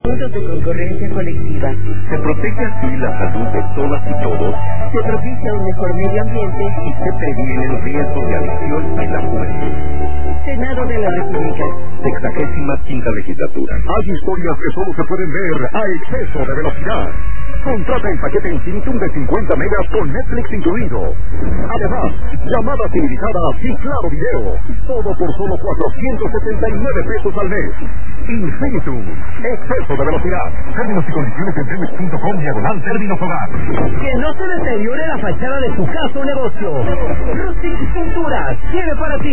puntos de concurrencia colectiva. Se protege así la salud de todas y todos, Se propicia un mejor medio ambiente y se previene el riesgo de adicción en la juventud. Senado de la República. 65ª legislatura. Hay historias que solo se pueden ver a exceso de velocidad. Contrata el paquete Infinitum de 50 megas con Netflix incluido. Además, llamadas ilimitadas y claro video. Todo por solo 479 pesos al mes. Infinitum. Exceso de velocidad. Términos y condiciones en Telmex.com/términos hogar. Que no se deteriore la fachada de su casa o negocio. Rustic Pinturas tiene para ti